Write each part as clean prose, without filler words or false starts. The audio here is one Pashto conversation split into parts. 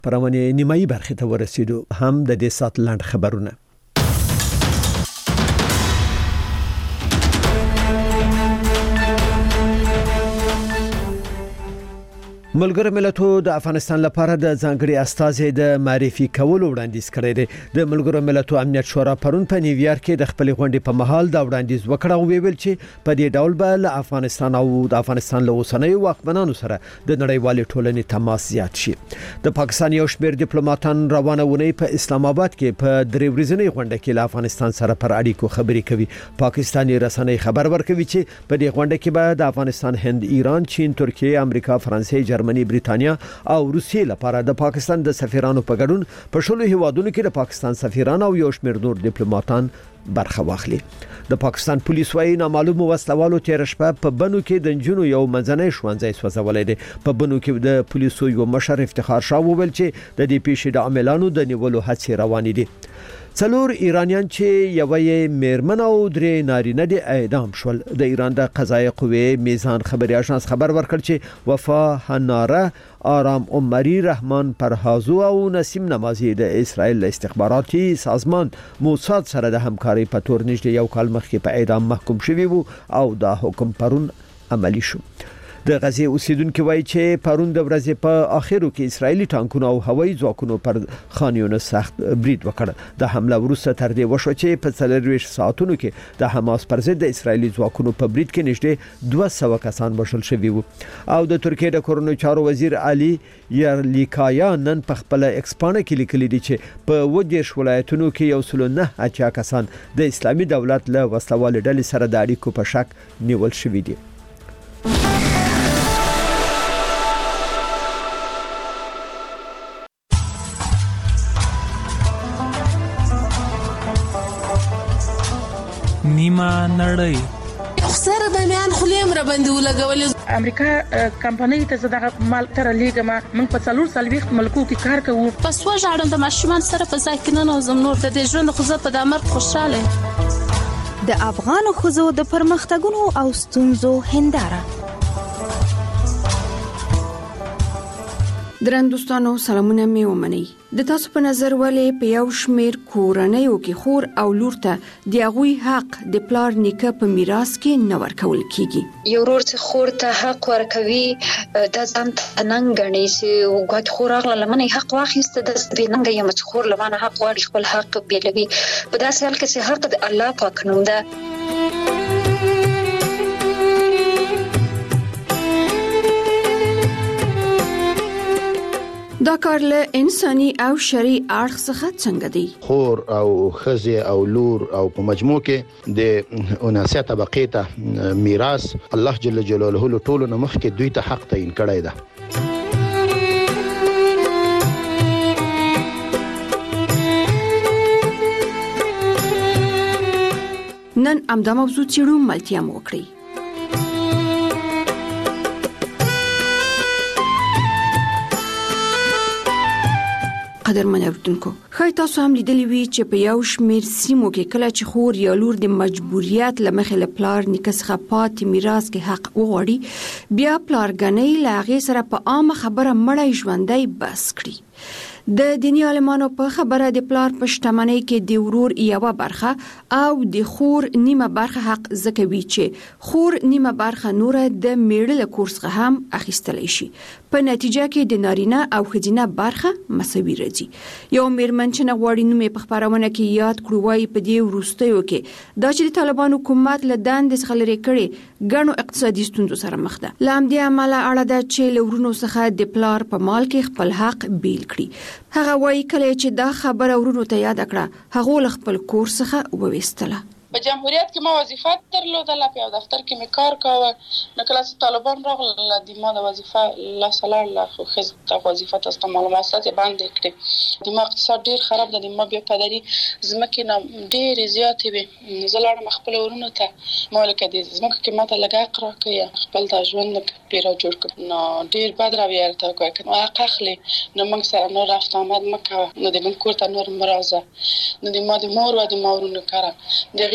پرونې نیمایي برخې ته ورسېدو. هم د دې سات لاند خبرونه. ملګرو ملتونو د افغانستان لپاره د ځانګړي استازي د معرفي کولو وړاندیز کړی دی. د ملګرو ملتونو امنیت شورا پرون په نیویارک کې د خپل غونډې په مهال دا وړاندیز وکړ او ویل چې په دې ډول به له افغانستان او د افغانستان له اوسنیو واکمنانو سره د نړیوالې ټولنې تماس زیات شي. د پاکستان یو شمېر ډیپلوماټان روانه ونې په اسلام آباد کې په 3 ورځنۍ غونډه کې له افغانستان سره پر اړیکو خبرې کوي. پاکستاني رسنۍ خبر ورکوي چې په دې غونډه کې به د افغانستان، هند، ایران، چین، ترکیه، امریکا، فرانسې، جرمني، بریتانیا او روسیې لپاره د پاکستان د سفیرانو په ګډون په شلو هیوادونو کې د پاکستان سفیران او یو شمېر نور ډیپلوماټان برخه واخلي. د پاکستان پولیس وايي نامعلوم وسلوالو تیر شپه په بنو کې د جنونو یو منځنۍ ښوونځی سوځولې دي. په بنو کې د پولیسو یو مشر افتخار شاه وویل چې د دې پیښې د عاملانو د نیولو هڅې روانې دي. 4 ایرانیان چې یوې میرمن او 3 نارینه دي اعدام شول. د ایران د قضایي قوې میزان خبري اژانس خبر ورکړ چې وفا هناره، آرام عمری، رحمان پرهازو او نسیم نمازی د اسرائیل استخباراتي سازمان موساد سره د همکاري په تور نږدې یو کال مخکې په اعدام محکوم شوی وو او دا حکم پرون عملی شو. د غزې اوسیدونکو وایي چې پرون د ورځې په اخرو کې اسرایلی ټانکونو او هوایي ځواکونو پر خان یونس سخت برید وکړ. د حمله وروسته تر دې وشو چې په 24 ساعتونو کې د حماس پر ضد د اسرایلی ځواکونو په برید کې نږدې 200 کسان وژل شوي وو. او د ترکیه د کورونو چارو وزیر علي یرلیکایا نن په خپل ایکس پاڼه کې لیکلي دي چې په 20 ولایتونو کې 109 کسان د اسلامي دولت له وسلوال ډلې سره د اړیکو په شک نیول شوي دي. نیمه نړۍ خسر د میان خلیم را باندې ولګول. امریکا کمپنۍ ته زده مال تر لیګما من په 440 ملکو کې کار کوو. پس وژاړم د ماشومان سره په ځای کې نه نوزم نور د ژوند خو زه په دمر خوشاله. د افغان خوځو د پرمختګونو او ستونزو هنداره. درندوستانو سلامونه می ومني. د تاسو په نظر ولې په یو شمیر کورنیو کې خور او لور ته د هغوی حق د پلار نیکه په میراث کې نه ورکول کیږي؟ یو ورور چې خور ته حق ورکوي د ځان تننګ غني چې وګت خور اغله لمنه حق واخیسته د بننګ یم چې خور لمنه حق واړي خپل حق بیلوي. په داسې حال کې چې حق د الله پاک نوم ده. دا کار له انساني او شرعي اړخ څخه څنګه دی؟ خور او خزه او لور او په مجموع کې د 79 طبقه ته میراث الله جل جلاله له ټولو نمخ کې دوی ته حق تعین کړی ده. نن امدا موضوع چیرو ملتیا مو وکړي. قدرمن اوردونکو، خای تاسو هم لیدلی وی چې په یو شمیر سیمو کې کله چې خور یا لور د مجبوریت لمخې له پلار نیکه څخه پاتې میراث کې حق وغواړي، بیا پلارګنۍ له هغې سره په عامه خبره مړی ژوندی بس کړي. د دینی عالمانو په خبره د پلار په شتمنۍ کې د ورور یوه برخه او د خور نیمه برخه حق زکوي چې خور نیمه برخه نوره د میړه له کور څخه هم اخیستلی شي. په نتیجه کې د نارینه او ښځینه برخه مساوي راځي. یو میرمن چې نه غواړي نوم یې په خپرونه کې یاد کړو وایي په دې وروستیو کې دا چې د طالبانو حکومت له دندې څخه لرې کړي ګڼو اقتصادي ستونزو سره مخ ده. له همدې امله اړه ده چې له ورونو څخه د پلار په مال کې خپل حق بیل کړي. هغه وایي کله چې دا خبره ورونو ته یاد کړه هغه له خپل کور څخه وویستله. په جمهوریت کې ما وظیفه درلوده، په یو دفتر کې مې کار کاوه. نو کله چې طالبان راغله د ما د وظیفه لا سلام لا خو خزه وظیفه تاسو معلومات باندې کړې. د ما اقتصاد ډیر خراب ده، د ما بیا پدري زمکه نه ډیر زیاتې وي. زلاړم خپل ورونو ته مالک دي زمکه کې ماته لګا قرا کوي خپل د ژوند پیرا جوړ کړ. نو ډیر بد راوي ارته کوي کنه اخلي نو موږ سره نو رافت آمد مکه نو د من کور ته نور مرزه نو د ما د مور و د مورونو کړه دغه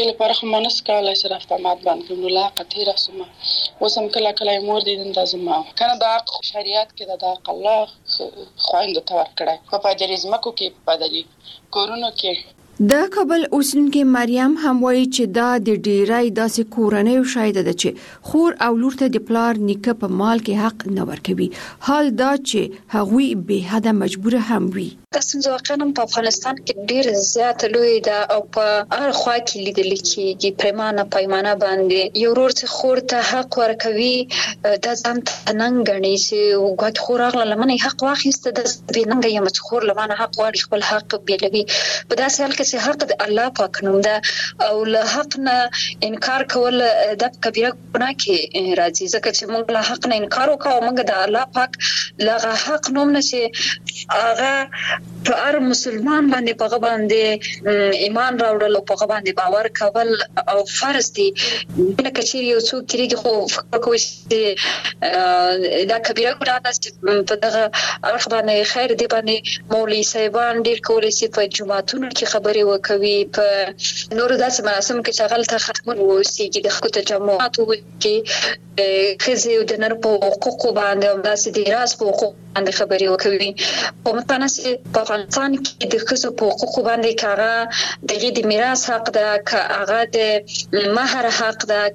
دې لپاره خو مونږ کولای شو رفتمات باندې نو لا قطیر سم وسم کله مور دې د زما کنه دا شریعت کې د الله خويند تور کړای په پاجریزمکو کې پدري کورونو کې د کابل اوسنکې مریم هم وایي چې دا د ډیرای داسې کورنۍ شاید ده چې خور او لور ته د پلار نیکه په مال کې حق نه ورکوي حال دا چې هغوی به حد مجبور هم وي تاسو ځکه په افغانستان کې ډیر زیات لوی ده او په هر خوا کې لیدل کېږي پیمانه باندې یو ورور ته خور ته حق ورکوي د ځان تننګ غني چې وګت خور اغله لمنه حق واخیسته د بننګ یم چې خور لمنه حق واړي خپل حق بیلوي په داسې حال کې چې حق د الله پاک نوم ده او له حق نه انکار کول د کبیره ګناه کې راځي ځکه چې موږ له حق نه انکار وکړو موږ د الله پاک له حق نوم نه چې هغه په هر مسلمان باندې په باندې ایمان راوړل او په باندې باور کول او فرض دي نه کچې یو څوک کېږي خو فکر کوي چې دا کبیره ګناه ده چې په دغه اړه باندې خیر دی باندې مولوی صاحبان ډیر کولای شي په جمعتونو کې خبرې وکوي په نور داسې مراسم کې چې غلطه ختمون وسیږي د خپل تجمعات کې خزي د نر په حقوق باندې او داسې د راس په حقوق باندې خبرې وکوي په متنه چې په افغانستان کې د خزو په حقوق باندې کاغه د میراث حق ده کاغه د مہر حق ده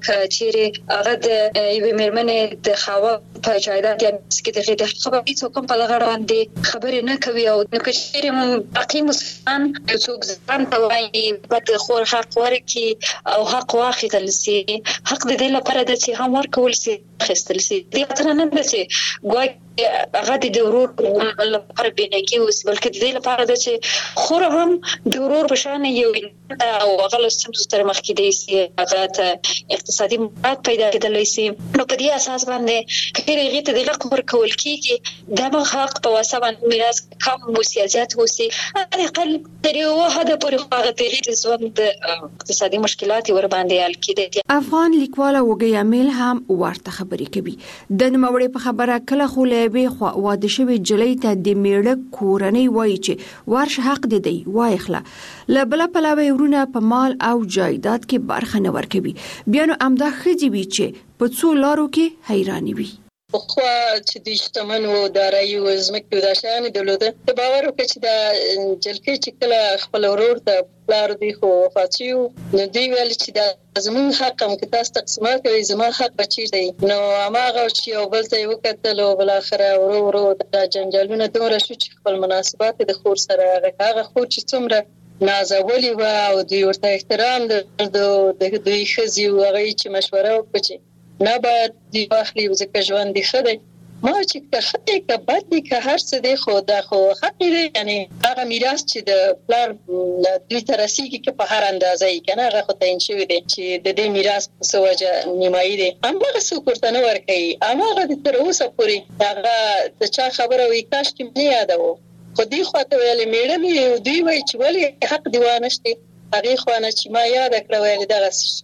چې هغه د یوې مېرمنې د خاوه په جایداد یا کې د خبرې څوک په لغړ باندې خبرې نه کوي او نو چې باقي مسلمان څوک ځان ته وایي بد خور حق ورکي او حق واخیستل سي حق د دې لپاره د چې هم ورکول سي خستل سي دې اتنه نه ده چې ګوي هغه د ورور لپاره بنګي اوس بلکې د دې لپاره د چې خور هم د ورور په شان یو او هغه سمز تر مخ کې دی سي هغه ته اقتصادي مفاد پیدا کېدلی سي نو په دې اساس باندې کله غیته د حق ورکول کیږي د حق په واسطه باندې میراث کم او سیاست وسی علي اقل تر یو حد پورې هغه د ژوند اقتصادي مشکلات ور باندې حل کېدي افغان لیکواله وګیا میل هم ورته خبرې کوي د نوموړي په خبره کله خو به خو واده شوی جلۍ ته د میړه کورنۍ وایي چې ورش حق دی وایخله لبل پلاوی ورونه په مال او جایداد کې برخه نه ورکوي بیا نو امدا خځې وی چې په څو لارو کې حیرانی وي خو چې د اجتماعي او دارایی او زمکو د شان دولته د باور وکړي چې د جلکې چې کله خپل ورور ته پلار دی خو وفاتیو نو دی ویل چې د زمون حق هم کې تاسو تقسیمات کوي زما حق بچی دی نو هغه چې یو بل ته وکړل او بل اخره ورو د جنجالونو دوره شو چې خپل مناسبات د خور سره هغه خور چې څومره نازولي و او د ورته احترام د دوی خزي او هغه چې مشوره وکړي نه باید دی واخلي ځکه ژوند دی خدای ما چې خدای کا بد دی که هر څه دی خو دا خو حق دی یعنی هغه میراث چې د پلار دوی ترسيږي کې په هر اندازه یې کنه هغه خو تعین شوی دی چې د دې میراث په سوجه نیمایي دی هغه څوک ورته نه ورکوي هغه د تر اوسه پورې هغه د چا خبره وي کاش کې نه یادو خو دی خو ته ویل میړه مې دوی وایي چې ولې حق دی وانشته هغه خو نه چې ما یاد کړو ویل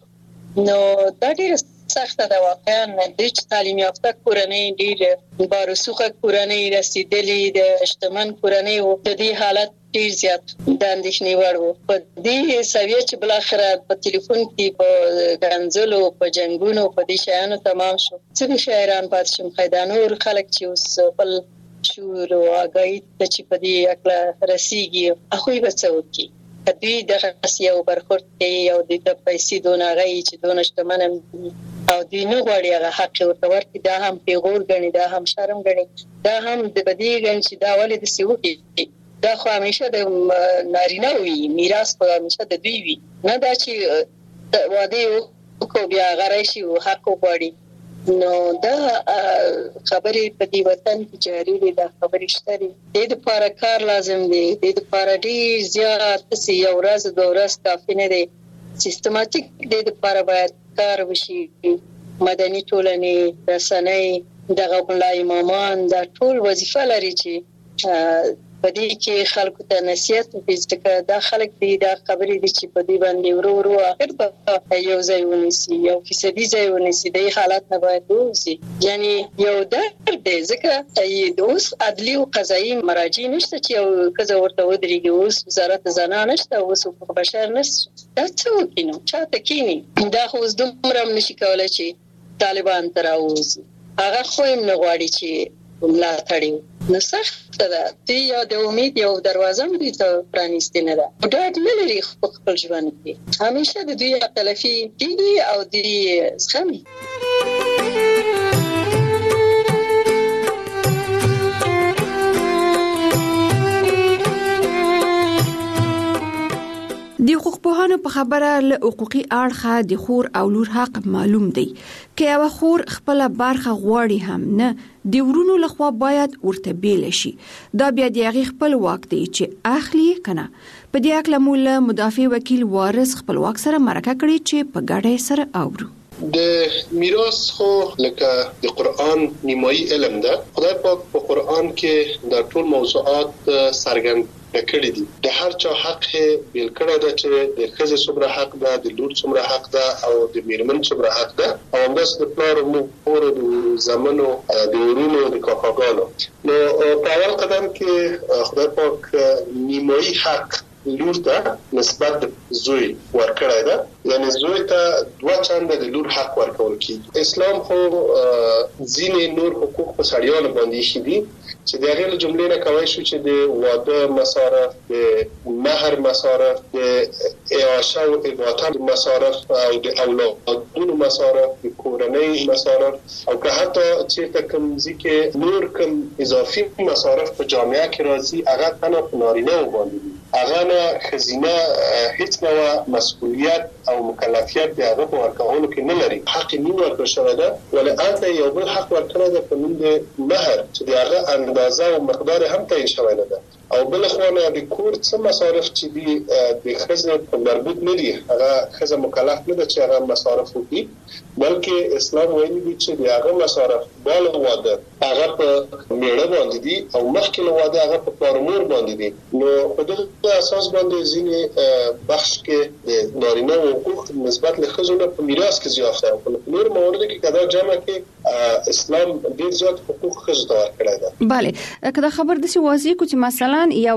دغه نو دا ډیر سخت ده واقعا د تعلیم یافته کورنۍ ډیر بارسوخه کورنۍ رسیدلې د اجتماعي کورنۍ او د دې حالت ډیر زیات د اندېښنې وړ وو په دې سویه چې بل اخره په ټلیفون کې په غنځلو په جنگونو په دې شیانو تمام شو چې شاعران پات شم خیدانور خلک چې اوس بل شور او اگای ته چې په دې اکلا رسیږي اخوی بچو دوی د خاصیو برخورد کوي او د پیسې دونغې چې دونه شتمن او دوی نه غواړي هغه حق ورته ورکړي دا هم پیغور غني دا هم شرم غني دا هم د بدی غن چې دا ولې د سیوکي دا خو همیشه د نارینه وي میراث خو همیشه د دوی وي نه دا چې واده کو بیا غرایشي او حق غواړي نو دا خبرې په دې وطن کې جاری دي دا خبرې شته دي د لپاره کار لازم دی د لپاره ډیر زیات سی یو ورځ دوه ورځ کافي نه دی سیستماتیک د لپاره باید کار وشي مدني ټولنې رسنۍ دغه بلای امامان دا ټول وظیفه لري چې په دې کې خلکو ته نصیحت وکړي چې دا خلک دي دا خبرې دي چې په دې باندې ورو اخر په یو ځای ونیسي یو فیصدي ځای ونیسي د حالات نه باید وځي یعنی یو درد دی ځکه اوس عدلي او قضایي مراجع نشته چې یو کزه ورته ودرېږي اوس وزارت زنانه نشته اوس حقوق بشر نشته دا څه وکینو چاته کینی دا خو اوس دومره نشي کولای چې طالبان تر اوسه هغه خو هم نه غواړي چې ملاتړي نو سخت ده دی یا د امید یو دروازه مې ته پرانیستې نه ده ډاډ نه لري خپل ژوند کې همیشه د دوی تلفي کیږي او د زخمي د حقوقپوهانو په خبره له حقوقي اړخه د خور او لور حق معلوم دی که یو خور خپل برخه غواړي هم نه د ورونو لخوا باید ورته بیل شي دا بیا د هغې خپل واک دی چې اخلي کنه په دې اړه مول مدافع وکیل وارث خپل واک سره مرکه کړي چې په ګډه سره اورو د میراث خو لکه د قرآن نیمایي علم ده خدای پاک په قرآن کې د ټول موضوعات څرګند کړی دي د هر چا حق بیل کړی ده چې د ښځې څومره حق ده د لور څومره حق ده او د میرمن څومره حق ده او همداسې د پلار او مور د زامنو د ورونو د کاکاګانو نو په اول قدم کې خدای پاک نیمایي حق لور ته نسبت زوی ورکړی ده یعنی زوی ته 2 چنده د لور حق ورکول کیږي اسلام خو ځینې نور حقوق په سړیانو باندې شي دي چې د هغې له جملې نه کولی شو چې د واده مصارف د مهر مصارف د اعاشه او اضافه مصارف او د اولادونو مصارف د کورنۍ مصارف او که حتی چېرته کوم ځای کې نور کوم اضافي مصارف په جامعه کې راځي هغه تنها په نارینه‌و باندې دي هغه نه ښځینه هیڅ ډول مسؤلیت او مکلفیت د هغه په ورکولو کې نه لري حق یې نه ورکړل شوی ده ولې هلته یو بل حق ورکړی ده په نوم د مهر چې د هغه اندازه او مقدار هم تعیین شوی نه ده او بل خو نه د کور څه مصارف چې دي د ښځې مربوط نه دي هغه ښځه مکلف نه ده چې هغه مصارف وکړي بلکې اسلام وایي چې د هغه مصارف بال واده هغه په میړه باندې دي او مخکې له واده هغه په پلار مور باندې دي نو په دغه اساس باندې ځینې بخش کې د نارینه حقوق نسبت له ښځو نه په میراث کې زیات دي په نور موارد کې کدا جمع کې اسلام ډېر زیات حقوق ښځو ته ورکړی ده bale کدا خبر دسی واضح کو چې مثلا یو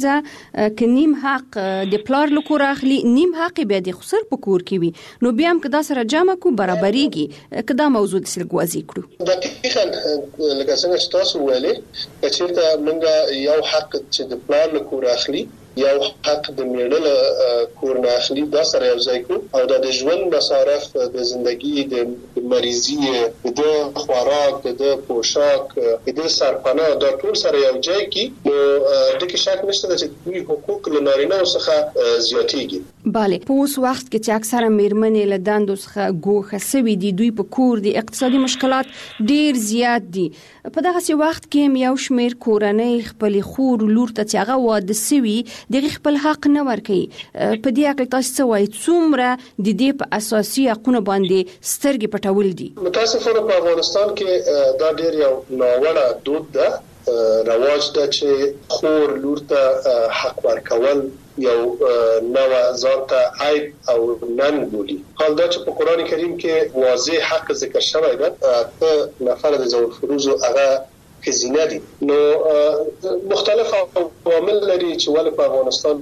ښځه ک نیم حق د پلار لکور اخلي نیم حق به د خسر په کور کې وي نو بیا هم کدا سره جمع کو برابرېږي کدا موضوع د سلګ واضح کړو دقیقاً لکه څنګه چې تاسو ویلې چې موږ یو حق چې د پلار لکور اخلي یو حق د میړه کور نه اخلي دا سره یو ځای کو او د ژوند مصارف د ژوندۍ د مریضي د خوراک د پوشاک د سرپناه دا ټول سره یو ځای کی نو د کې شک نشته چې دوی حقوق لنارینه څخه زیاتېږي bale په اوس وخت کې چې اکثره میرمنې له دندو څخه ګوښه سوي دي دوی په کور د اقتصادي مشکلات ډیر زیات دي په دغه وخت کې یو شمیر کورنۍ خپل خور لور ته چې هغه واده سوي دغه خپل حق نه ورکوي په دې اړه تاسو څه وایي څومره د دې په اساسي حقوقو باندې سترګې پټول دي متاسفانه په افغانستان کې دا ډیر یو ناوړه دود ده رواج ده چې خور لور ته حق ورکول یو نو ځان ته عیب او نن بولی حال دا چې په قران کریم کې واضح حق ذکر شوی ده ته نفر د ذوی الفروز هغه خزینه دي نو مختلف عوامل لري چې ول په افغانستان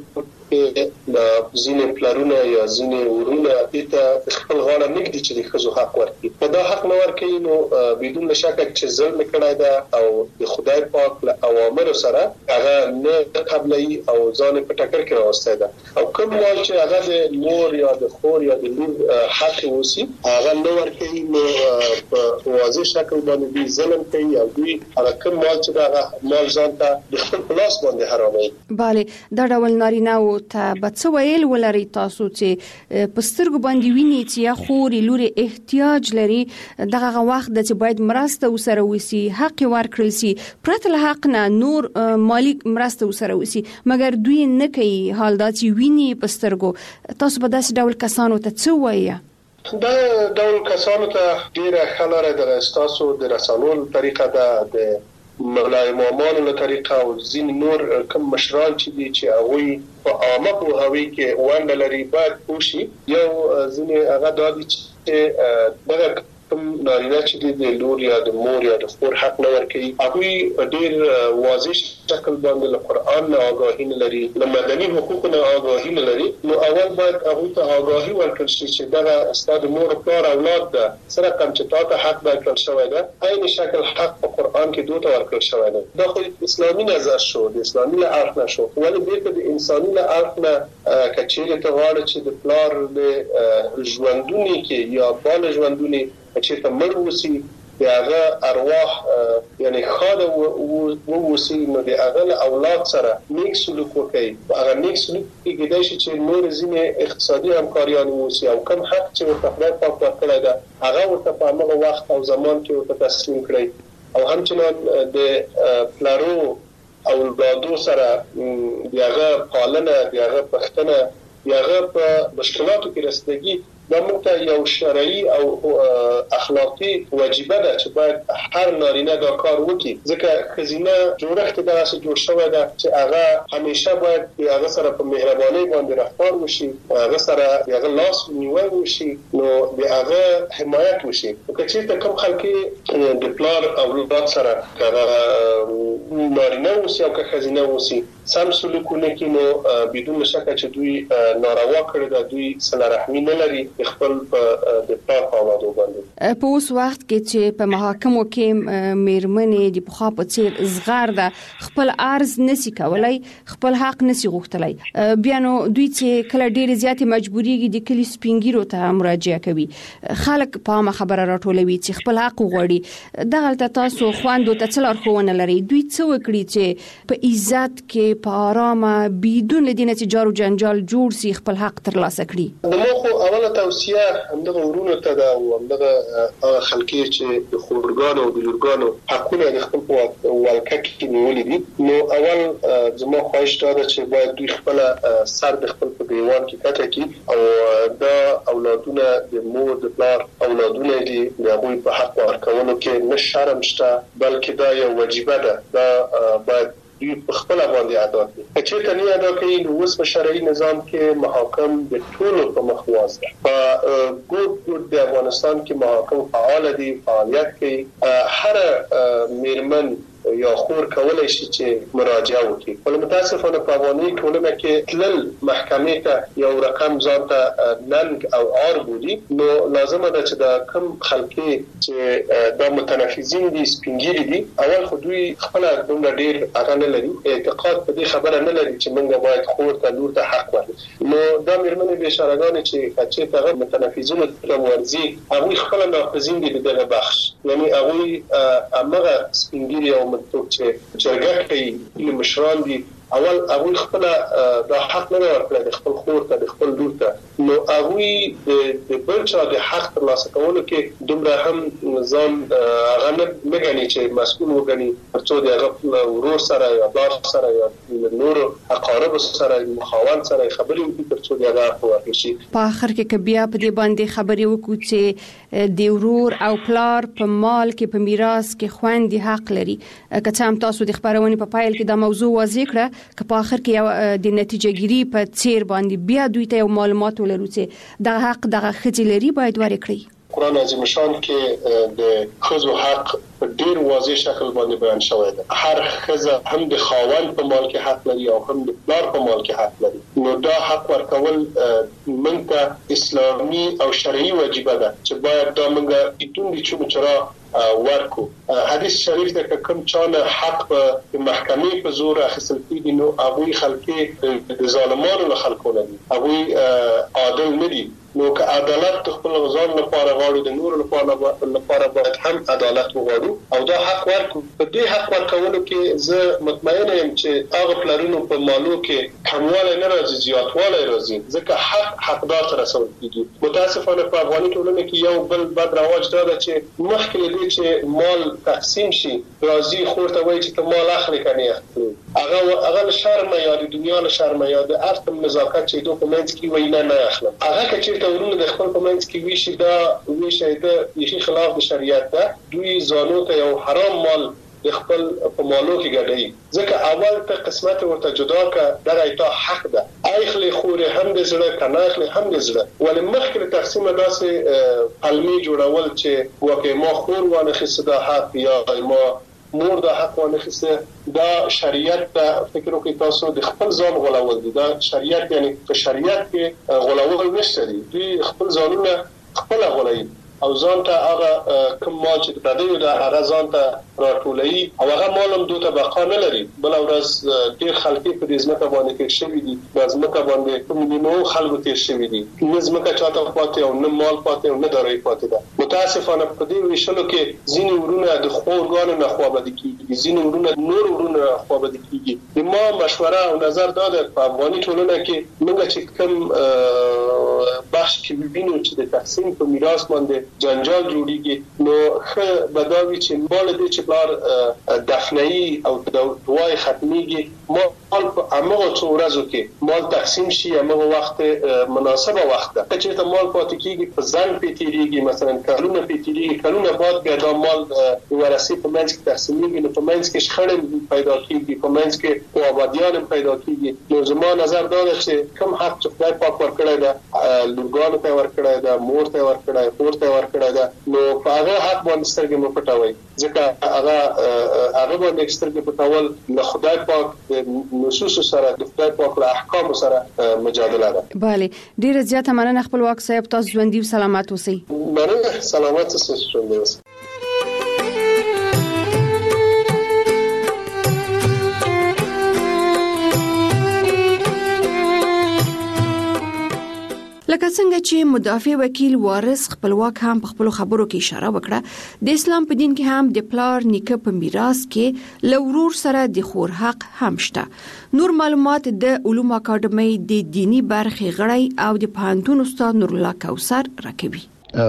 کې د ځینې پلارونه یا ځینې ورونه ته خپل غاړه نګدي چې د ښځو حق ورکړي په دا حق نه ورکړي نو بدون شک چې ظلم کړی ده او د خدای پاک له اوامر سره هغه نه قبلي او ځان په ټکر کې راوسته ده او کوم مال چې هغه د مور یا د خور یا د لور حق وسی هغه نه ورکړي نو په واضح شکل باندې ظلم کوي او دوی کوم مال چې دا مال ځان ته د خپل پلاس باندې حراموي bale دا ډول نارینه ته بڅ ویل ولري تاسو چې پسترګ باندې ویني چې خوري لوري احتیاج لري دغه وخت د چې باید مرسته وسره وسی حق ورکړل سي پرته له حق نه نور مالک مرسته وسره وسی مګر دوی نه کوي حال دا چې ویني پسترګو تاسو په داسې ډول کسانو ته څه وایي دا ډول کسانو ته ډیره خلاره د تاسو د رسولو طریقه ده د ملا امامانو له طریقه او ځین نور کوم مشران چې هغه په عامه په هوی کې وانه لري باید پوښي یو ځینې هغه د چې دغه کوم نارینه چې د لور یا د مور یا د خور حق نه ورکوي هغه ډیر واضح شکل باندې له قرآن نه آگاهی نه لري له مدني حقوق نه آگاهی نه لري نو اول باید هغه ته آگاهی ورکړل شي چې دغه استاد مور او پلار اولاد ده سره کوم چې تاسو حق ورکړل شوی ده عین شکل حق په قرآن کې دوه ورکړل شوی ده دا خو اسلامي نظر شو د اسلامي اړخ نه شو ولې بیرته د انساني اړخ نه کچېره ته واړه چې د پلار د ژوندونی کې یا بال ژوندونی چې ته مړ وسی دغه ارواح یعنی خاله ووسی نو دغه اولاد سره نیک سلوک وکړي هغه نیک سلوک کې د شي چې نور ځینې اقتصادي همکاریان ووسی او کوم حق چې ورته خدای پاک ورکړی دا هغه ورته په هغه وخت او زمان کې ورته تسلیم کړی او همچنان د پلارو اولادو سره دغه پالنه دغه پښتنه دغه په مشکلاتو کې رسیدګي دا موږ یو شرعي او اخلاقی واجبه ده چې باید هر نارینه دا کار وکړي ځکه خزینه جوړښت داسې جوړ شوی ده چې هغه همیشه باید هغه سره په مهرباني باندې رفتار وشي هغه سره هغه لاس نیول وشي نو هغه حمایت وشي چې کوم خلک د پلار او اولاد سره هغه نارینه وسی او خزینه وسی سم سلوکونه کې نو بدون شک چې دوی ناروا کړی دا دوی صله رحمی نه لري خپل په د پلار اولادو باندې په اوس وخت کې چې په محاکمو کې میرمنې د پخوا په څیر زغار ده خپل عرض نسی کولای خپل حق نسی غوښتلای بیا نو دوی چې کله ډېر زیات مجبوریږي د کلی سپینګیرو ته مراجعه کوي خلک په ما خبره راټولوي چې خپل حق وغوړي دغه تاسو خواندو ته څلور خوونه لري دوی څه وکړي چې په عزت کې په آرامه بدون دینه چې جارو جنجال جوړ سي خپل حق ترلاسه کړي دغه اوله توصیه همدغه ورونو ته دا او همدغه خلکي چې د خورګانو او د لورګانو حقونه د خپل ولکه کې نیولې دي نو اول زما خواهش دا ده چې باید دوی خپل سر د خپل په دیوان کې کټه کړي او دا اولادونه د مور د پلار اولادونه دي هغه په حق ورکولو کې نه شرم شته بلکې دا یو واجبه ده دا باید دوی په خپل باندې ادا کړي چې ته نه ادا کوي نو اوس په شرعي نظام کې محاکم د ټولو په مخواز ده په ګوت د افغانستان کې محاکم فعال دي فعالیت کوي هر میرمن یا خور کولای شي چې مراجعه وکړي ولې متاسفانه په افغاني ټولنه کې تلل محکمې ته یو رقم ځان ته ننګ او عار بودي نو لازمه ده چې دا کم خلکي چې دا متنفذین دي سپینګيري دي اول خو دوی خپل دومره ډیر هغه نه لري اعتقاد په دې خبره نه لري چې موږ باید خور ته لور ته حق ورکړو نو دا میرمنې بشارهګان چې هغه متنفذین ته ورزي هغه خپل ناقضین دي دغه بخش یعنی هغه امغه سپینګيري او مطلب چې جرګه کوي مشران دي اول هغه خپل د حق نه ورکړي د خپل خور ته د خپل لور ته نو هغه د بل چا د حق ترلاسه کولو کې دومره هم ځان هغه نه غني چې مسؤل وګڼي ترڅو د هغه ورور سره یا بار سره یا نور اقارب سره مخاون سره خبرې وکړي ترڅو د هغه ورکشي په اخر کې بیا په دې باندې خبرې وکړو چې د ورور او پلار په مال کې په میراث کې خويندې حق لري که څه هم تاسو د خبرونې په پایل کې دا موضوع واضح کړه که په اخر کې یو د نتیجه ګیری په څیر باندې بیا دوی ته معلومات ولرو چې د حق دغه خځې لري باید ورکړي قرآن عظیم شان کې د خزو حق په ډیر واضح شکل باندې بیان شوی دی هر خزه هم د خاوند په مال کې حق لري او هم د پلار په مال کې حق لري نو دا حق ورکول منته اسلامي او شرعي واجبه ده چې باید دا موږ بدون د چمچرا ورکو حدیث شریف ده کوم چانه حق په محکمې په زور اخیستل کیږي نو هغه خلک د ظالمانو له خلکونه دي هغه عادل نه دي نو که عدالت خپل غزان لپاره غواړو د نور لپاره باید هم عدالت وغواړو او دا حق ورکو په دې حق ورکولو کې زه مطمئن یم چې هغه پلرونو په مالو کې کمواله نه راځي زیاتواله راځي ځکه حقدار تر رسول کیږي متاسفانه په افغاني ټولنه کې یو بل بد رواج دا ده چې مخکې چې مال تقسیم شي راځي خورته وایي چې ته مال اخلي کنه هغه شرم یا د دنیا له شرم یا د ارتم نزاکت چې دوه کومنټ کې وای نه اخلم هغه چې ته ورونه د خپل کومنټ کې ویشي دا ویشي د خلاف د شریعت ده دوی زانو ته یو حرام مال د خپل په مالو کې ګډي ځکه اول ته قسمت ورته جدا کا دغه ایته حق ده اخلي خوري هم د زړه کنه اخلي هم د زړه ولې مخکې تقسیم داسې علمي جوړول چې وکه ما خور وانه خصدا حق یا ما مور د حق ونه خسته دا شریعت ته فکر وکړئ تاسو د خپل ځان غولول دي دا شریعت یعنی په شریعت کې غولول نشته دي دوی خپل ځانونه خپل غولوي او ځان ته هغه کوم مال چې د دې د هغه ځان ته راټولوي او هغه مال هم دوی ته بقا نه لري بل ورځ ډیر خلک په دې ځمکه باندې کې شوي دي د ځمکه باندې کوم نیمو خلک تیر شوي دي نه ځمکه چاته پاتې او نه مال پاتې او نه داري پاتې ده متاسفانه په دې ویشلو کې ځینې ورونه د خورګانو نه خوابدي کیږي ځینې ورونه نور ورونه خوابدي کیږي د ما مشوره او نظر دا ده په افغاني ټولنه کې موږ چې کوم بخش کې وینو چې د تقسیم په میراث باندې جنجال جوړیږي نو خه بداوی چې مال دې چې بلار دفنئی او دوای ختمیږي مال په امغه څو ورځو کې مال تقسیم شي امغه وخت مناسبه وخت ده چې ته مال پاتې کیږي په ځان پیتیږي مثلا کلونه پیتیږي کلونه بعد بیا دا مال ورثي په منځ کې تقسیمېږي نو په منځ کې شخړې پیدا کیږي په منځ کې آبادیان پیدا کیږي نو زما نظر دا ده چې کوم حق چې خدای پاک ورکړی ده لورګانو ته ورکړی ده مور ته ورکړی خور ته ورکړی ده نو په هغه حق باندې سترګې مو پټوي ځکه هغه باندې سترګې پټول له خدای پاک د نصوص سره د خدای پاک له احکام سره مجادله ده bale ډیر زیاته مننه خپلواک صاحب تاسو ژوندۍ سلامات اوسئ مننه سلامات اوسئ ژوندۍ اوسئ لکه څنګه چې مدافع وکیل وارث خپلواک هم په خپل خبرو کې اشاره وکړه د اسلام په دین کې هم د پلار نیکه په میراث کې لورور سره د خور حق هم شته نور معلومات د علوم اکاډمي د دینی برخې غړی او د پوهنتون استاد نور الله کوثر راکوي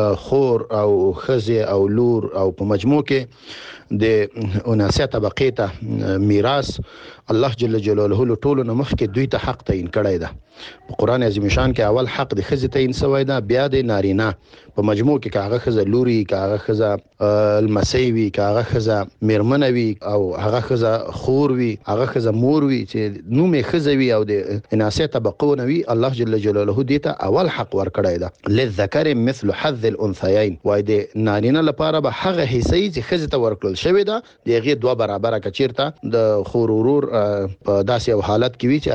خور او خزه او لور او په مجموع کې د 79 طبقه ته میراث الله جل جلاله له ټولو نه مخکې دوی ته حق تعین کړی ده په قران عظیم شان کې اول حق د خزه تعین شوی ده بیا د نارینه په مجموع کې کاغه خزه لوري کاغه خزه المسیوي کاغه خزه میرمنوي او هغه خزه خور وي هغه خزه مور وي چې نومې خزه وي او د 79 طبقه نوي الله جل جلاله دې ته اول حق ورکړی ده للذکر مثل حظ الانثيين وای د نارینه لپاره به هغه حصې چې خزه ته ورکړل شوی ده دغه دوه برابر کچیرته د خور ورور په داسې یو حالت کې وي چې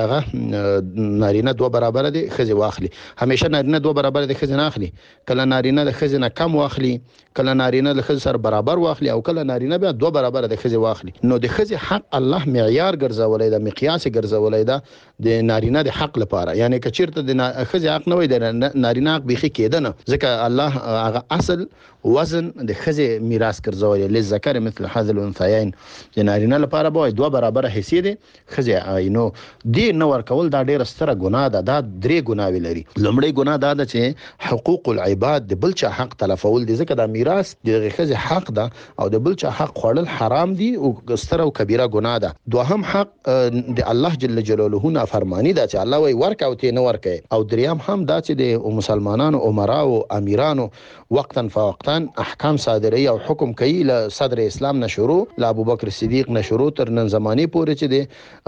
هغه نارینه دوه برابر دي خزه واخلي همیشه نارینه دوه برابر دي خزه نه اخلي کله نارینه د خزه نه کم واخلي کله نارینه د خزه سره برابر واخلي او کله نارینه بیا دوه برابر د خزه واخلي نو د خزه حق الله معیار ګرځولای دا مقیاس ګرځولای دا د نارینه د حق لپاره یعنی کچیرته د خزه حق نه وي د نارینه حق بيخي کېدنه ځکه الله هغه اصل وزن د خزه میراث ګرځولای لذکر مثل حظ الانثيين د نارینه لپاره به دوه برابر حصے دي خزه عینو دی نو ورکول دا ډیره ستره ګناه ده دا درې ګناوي لري لومړی ګناه دا ده چې حقوق العباد د بلچا حق تلفول دي ځکه دا میراث د خزه حق ده او د بلچا حق خوړل حرام دي او ستره او کبیره ګناه ده دوهم حق د الله جل جلاله نه فرمانی ده چې الله وی ورک او ته نه ورکه او دریم هم دا چې د مسلمانانو عمرا او امیرانو وقتا فوقتا احکام صادري او حکم کوي له صدر اسلام نشورو له ابو بکر صدیق نشورو تر نن زماني پورې چې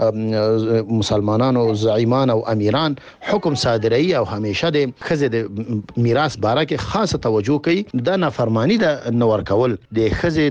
د مسلمانانو زعیمان او امیران حکم صادري او همیشه د خزه د میراث باره کې خاصه توجه کوي دا نافرمانی د نور کول د خزه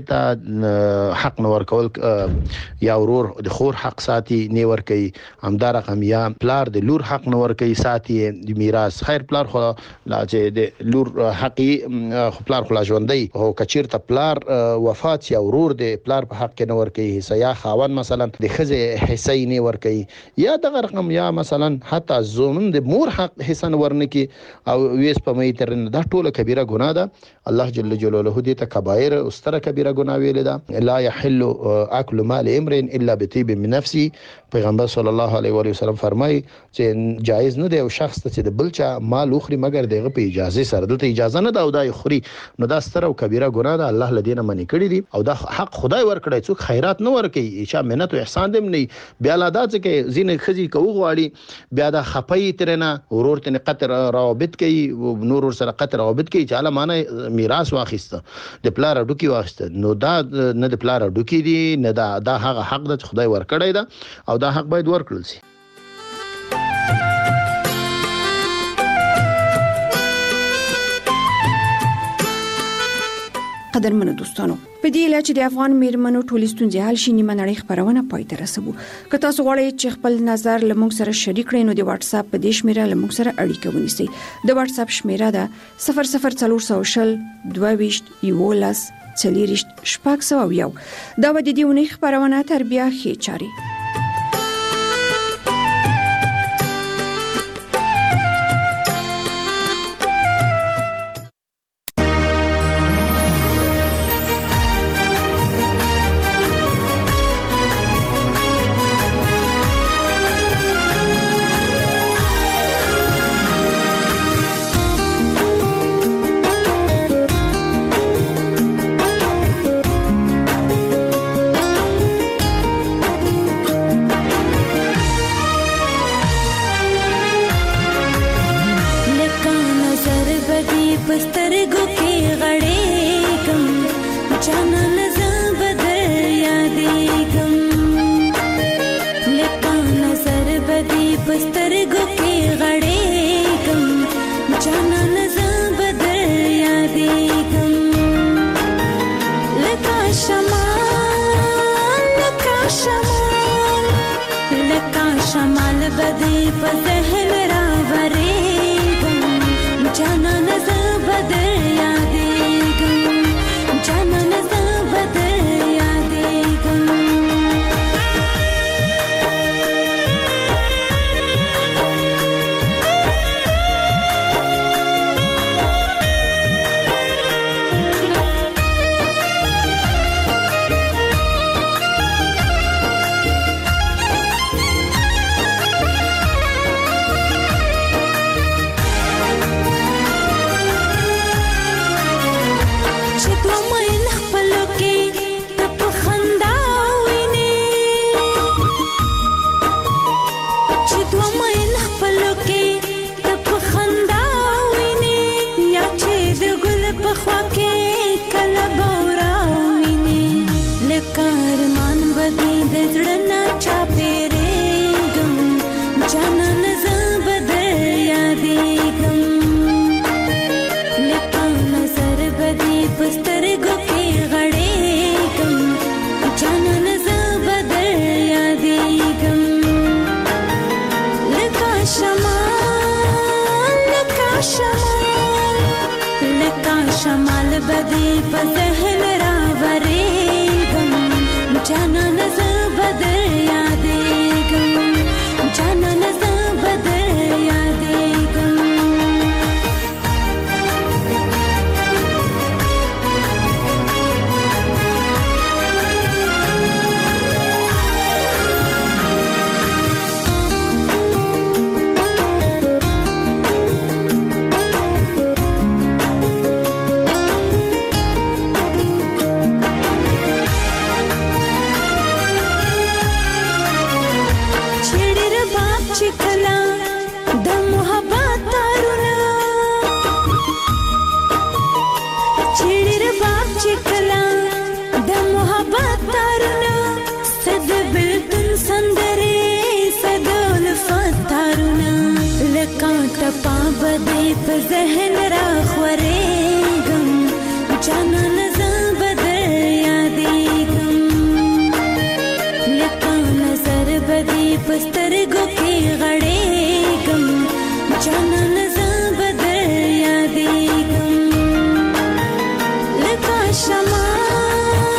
ته حق نور کول یا ورور د خور حق ساتي نور کوي همدار رقم یا پلار د لور حق نور کوي ساتي د میراث خیر پلار خو لا چې د لور حقي پلار خو ژوندۍ او کچیرته پلار وفات یا ورور د پلار په حق کې نور کوي حصہ یا خاون مثلا د خزه حصہ نه ور کوي یا دغه رقم یا مثلا حتی زومن د مور حق حصہ ور نه کوي او ویس په مې تر دا ټوله کبیره ګناه ده الله جل جلاله دې ته کبایر او ستره کبیره ګناه ویل ده لا يحل اكل مال امرئ الا بطيب من نفسه پیغمبر صلی الله علیه و وسلم فرمای چې جایز نه دی او شخص ته د بلچا مال اخري مگر دغه په اجازه سره دلته اجازه نه ده او دا خوري نو دا ستره او کبیره ګناه ده الله لدینه منی کړی دی او دا حق خدای ورکړی څوک خیرات نه ورکي چې منت او احسان دې نه بیا لا دا چې زینې خزي کوو غواړي بیا دا خپي ترنه ورور ته قطر روابط کوي نور سره قطر روابط کوي چې علامه میراث واخیسته د پلار ډوکی واخیسته نو دا نه د پلار ډوکی دی نه دا هغه حق د خدای ورکړی دا او دا حق باید ورکړل شي. قدرمنو دوستانو په دې لاره چې د افغان میرمنو ټولې ستونزې حل شي نیمه نړۍ خبرونه پای ته رسوو. که تاسو غواړئ چې خپل نظر له موږ سره شریک کړئ نو د واتس اپ په دې شمیره له موږ سره اړیکه ونیسئ. د واتس اپ شمیره ده 00400 22 11 40 شپږ دا و د دې ونې خبرونه تر بیا ښې چاري.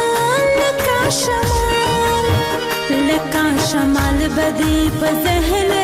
شمال بدی په ذهن